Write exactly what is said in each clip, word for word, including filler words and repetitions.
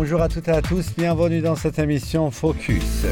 Bonjour à toutes et à tous, bienvenue dans cette émission Focus.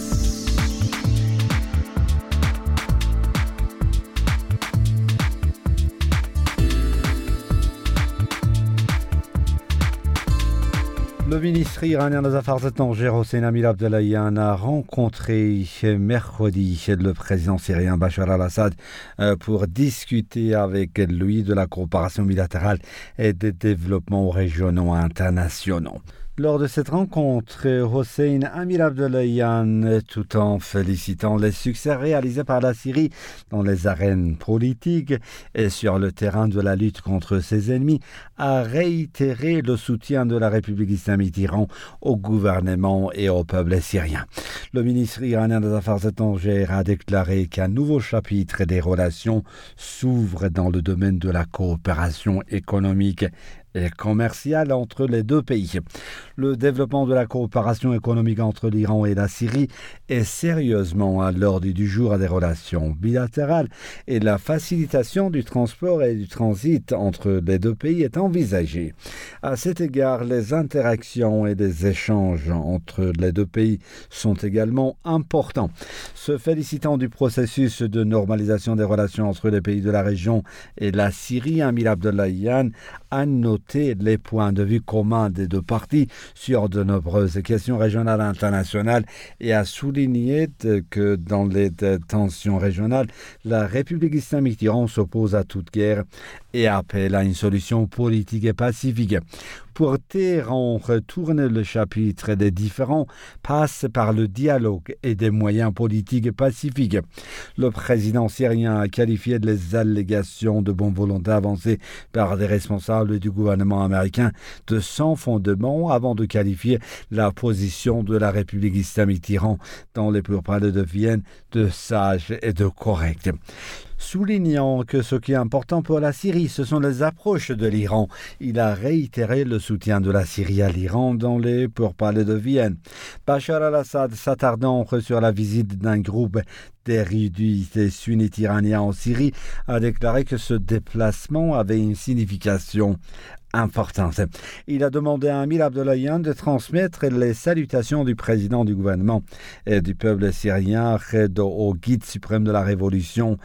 Le ministre iranien des Affaires étrangères, Hossein Amir-Abdollahian, a rencontré mercredi le président syrien Bachar al-Assad pour discuter avec lui de la coopération bilatérale et des développements régionaux et internationaux. Lors de cette rencontre, Hossein Amir-Abdollahian, tout en félicitant les succès réalisés par la Syrie dans les arènes politiques et sur le terrain de la lutte contre ses ennemis, a réitéré le soutien de la République islamique d'Iran au gouvernement et au peuple syrien. Le ministre iranien des Affaires étrangères a déclaré qu'un nouveau chapitre des relations s'ouvre dans le domaine de la coopération économique et commerciale entre les deux pays. Le développement de la coopération économique entre l'Iran et la Syrie est sérieusement à l'ordre du jour des relations bilatérales et la facilitation du transport et du transit entre les deux pays est envisagée. À cet égard, les interactions et les échanges entre les deux pays sont également importants. Se félicitant du processus de normalisation des relations entre les pays de la région et la Syrie, Amir-Abdollahian a noté les points de vue communs des deux parties sur de nombreuses questions régionales et internationales et a souligné que dans les tensions régionales, la République islamique d'Iran s'oppose à toute guerre et appelle à une solution politique et pacifique. Pour Téhéran, retourner le chapitre des différends passe par le dialogue et des moyens politiques et pacifiques. Le président syrien a qualifié les allégations de bonne volonté avancées par des responsables du gouvernement américain de sans fondement avant de qualifier la position de la République islamique d'Iran dans les pourparlers de Vienne de sage et de correct. Soulignant que ce qui est important pour la Syrie, ce sont les approches de l'Iran. Il a réitéré le soutien de la Syrie à l'Iran dans les pourparlers de Vienne. Bachar al-Assad, s'attardant sur la visite d'un groupe d'érudits et sunnites iraniens en Syrie, a déclaré que ce déplacement avait une signification importante. Il a demandé à Amir-Abdollahian de transmettre les salutations du président du gouvernement et du peuple syrien au guide suprême de la révolution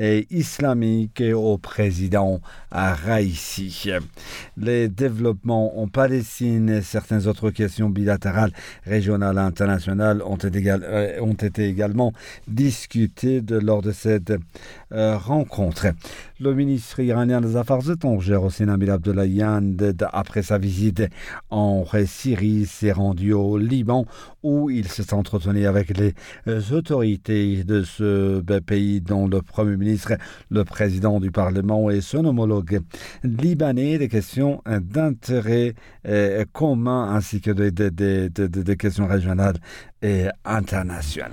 islamique et au président Raïssi. Les développements en Palestine et certaines autres questions bilatérales, régionales et internationales ont été, ont été également discutées de, lors de cette euh, rencontre. Le ministre iranien des Affaires étrangères, Hossein Amir-Abdollahian, après sa visite en Syrie, s'est rendu au Liban où il s'est entretenu avec les autorités de ce pays dont le Premier ministre, le président du Parlement et son homologue libanais, des questions d'intérêt commun ainsi que des, des, des, des, des questions régionales et internationales.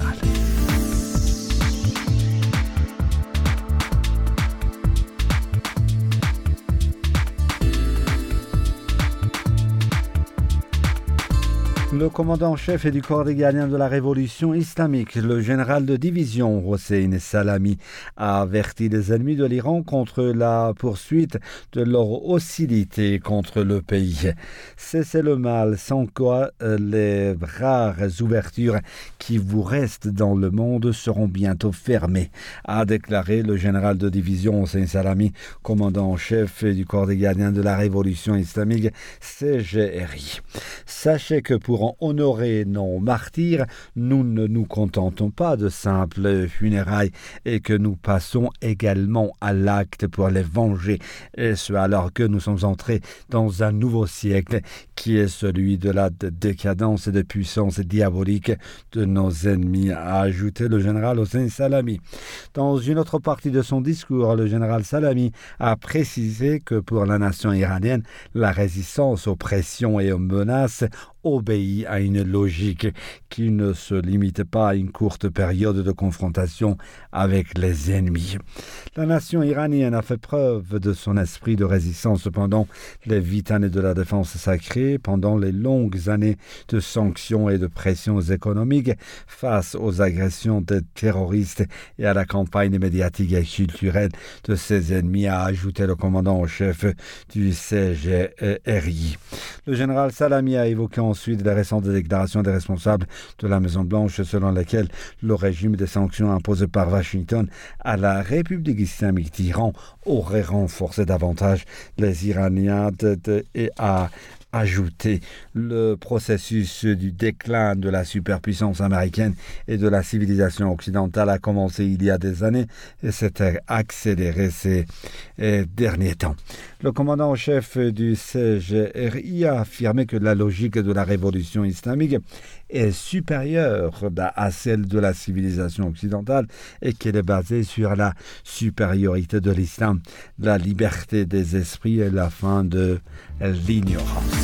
Le commandant en chef du corps des gardiens de la révolution islamique, le général de division Hossein Salami, a averti les ennemis de l'Iran contre la poursuite de leur hostilité contre le pays. Cessez le mal, sans quoi les rares ouvertures qui vous restent dans le monde seront bientôt fermées, a déclaré le général de division Hossein Salami, commandant en chef du corps des gardiens de la révolution islamique, C G R I. Sachez que pour honorer nos martyrs, nous ne nous contentons pas de simples funérailles et que nous passons également à l'acte pour les venger, et ce alors que nous sommes entrés dans un nouveau siècle qui est celui de la décadence et de puissance diabolique de nos ennemis, a ajouté le général Hossein Salami. Dans une autre partie de son discours, le général Salami a précisé que pour la nation iranienne, la résistance aux pressions et aux menaces obéit à une logique qui ne se limite pas à une courte période de confrontation avec les ennemis. La nation iranienne a fait preuve de son esprit de résistance pendant les huit années de la défense sacrée, pendant les longues années de sanctions et de pressions économiques face aux agressions des terroristes et à la campagne médiatique et culturelle de ses ennemis, a ajouté le commandant en chef du C G R I. Le général Salami a évoqué ensuite les récentes déclarations des responsables de la Maison-Blanche selon lesquelles le régime des sanctions imposées par Washington à la République islamique d'Iran aurait renforcé davantage les Iraniens de, de, et a ajouté le processus du déclin de la superpuissance américaine et de la civilisation occidentale a commencé il y a des années et s'est accéléré ces eh, derniers temps. Le commandant en chef du C G R I a affirmé que la logique de la révolution islamique est supérieure à celle de la civilisation occidentale et qu'elle est basée sur la supériorité de l'islam, la liberté des esprits et la fin de l'ignorance.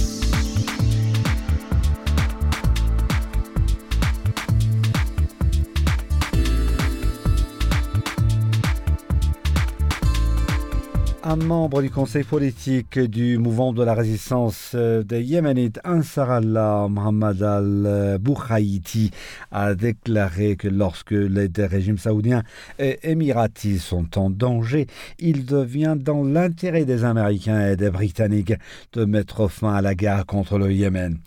Un membre du conseil politique du mouvement de la résistance des Yéménites, Ansar Allah Mohammed al-Bouhaïti, a déclaré que lorsque les deux régimes saoudiens et émiratis sont en danger, il devient dans l'intérêt des Américains et des Britanniques de mettre fin à la guerre contre le Yémen.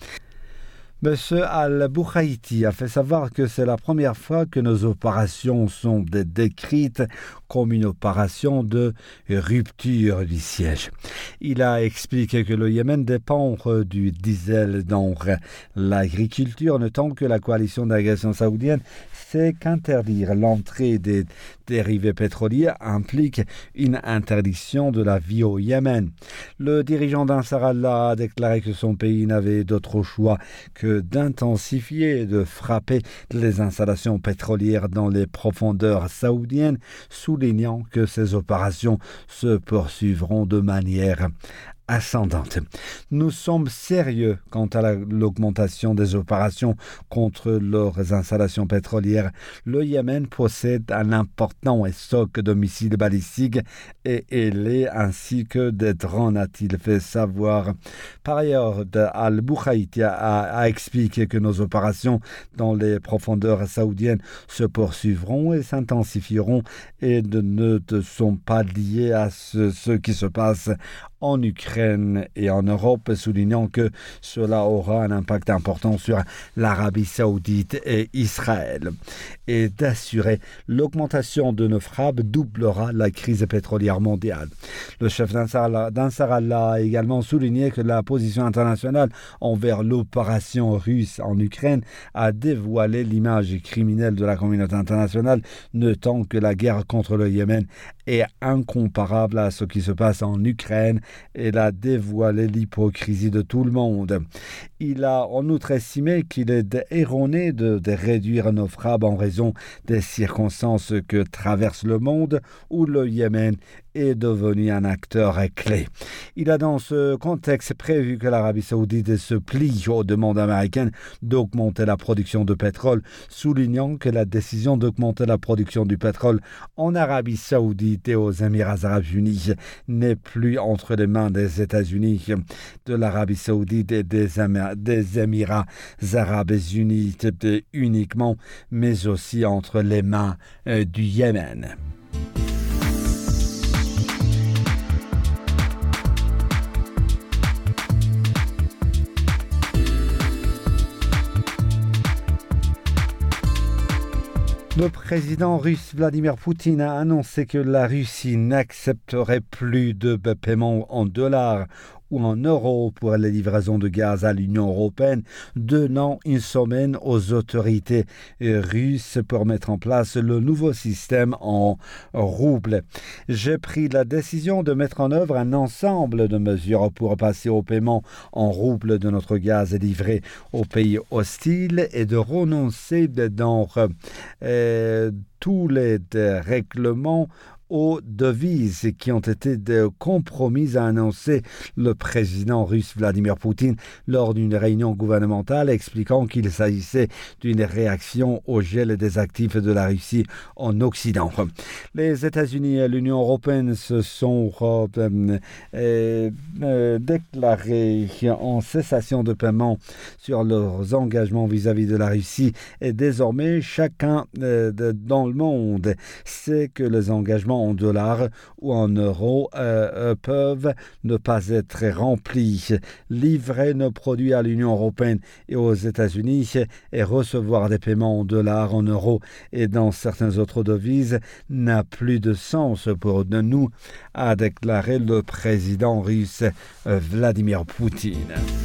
M. al-Bouhaïti a fait savoir que c'est la première fois que nos opérations sont décrites comme une opération de rupture du siège. Il a expliqué que le Yémen dépend du diesel dans l'agriculture, notant que la coalition d'agression saoudienne sait qu'interdire l'entrée des dérivés pétroliers implique une interdiction de la vie au Yémen. Le dirigeant d'Ansar Allah a déclaré que son pays n'avait d'autre choix que d'intensifier et de frapper les installations pétrolières dans les profondeurs saoudiennes, soulignant que ces opérations se poursuivront de manière ascendante. Nous sommes sérieux quant à la, l'augmentation des opérations contre leurs installations pétrolières. Le Yémen possède un important stock de missiles balistiques et ailés ainsi que des drones, a-t-il fait savoir. Par ailleurs, Al-Bouhaïti a, a expliqué que nos opérations dans les profondeurs saoudiennes se poursuivront et s'intensifieront et de, ne de sont pas liées à ce, ce qui se passe en Ukraine et en Europe, soulignant que cela aura un impact important sur l'Arabie saoudite et Israël. Et d'assurer l'augmentation de nos frappes doublera la crise pétrolière mondiale. Le chef d'Ansar Allah a également souligné que la position internationale envers l'opération russe en Ukraine a dévoilé l'image criminelle de la communauté internationale, notant que la guerre contre le Yémen est incomparable à ce qui se passe en Ukraine et a dévoilé l'hypocrisie de tout le monde. Il a en outre estimé qu'il est erroné de, de réduire nos frappes en raison des circonstances que traverse le monde où le Yémen est devenu un acteur clé. Il a dans ce contexte prévu que l'Arabie saoudite se plie aux demandes américaines d'augmenter la production de pétrole, soulignant que la décision d'augmenter la production du pétrole en Arabie saoudite et aux Émirats arabes unis n'est plus entre les mains des États-Unis, de l'Arabie saoudite et des, Amé- des Émirats arabes unis uniquement, mais aussi entre les mains euh, du Yémen. Le président russe Vladimir Poutine a annoncé que la Russie n'accepterait plus de paiements en dollars ou en euros pour les livraisons de gaz à l'Union européenne, donnant une semaine aux autorités russes pour mettre en place le nouveau système en roubles. J'ai pris la décision de mettre en œuvre un ensemble de mesures pour passer au paiement en roubles de notre gaz livré aux pays hostiles et de renoncer dans euh, tous les règlements aux devises qui ont été compromises, a annoncé le président russe Vladimir Poutine lors d'une réunion gouvernementale, expliquant qu'il s'agissait d'une réaction au gel des actifs de la Russie en Occident. Les États-Unis et l'Union européenne se sont euh, euh, euh, déclarés en cessation de paiement sur leurs engagements vis-à-vis de la Russie, et désormais chacun euh, de, dans le monde sait que les engagements paiements en dollars ou en euros euh, peuvent ne pas être remplis. Livrer nos produits à l'Union européenne et aux États-Unis et recevoir des paiements en dollars, en euros et dans certaines autres devises n'a plus de sens pour nous, a déclaré le président russe Vladimir Poutine.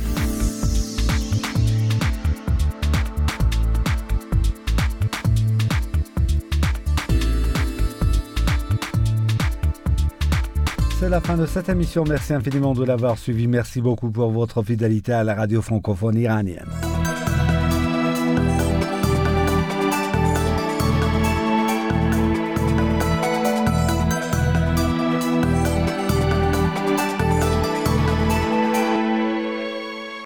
C'est la fin de cette émission. Merci infiniment de l'avoir suivi. Merci beaucoup pour votre fidélité à la radio francophone iranienne.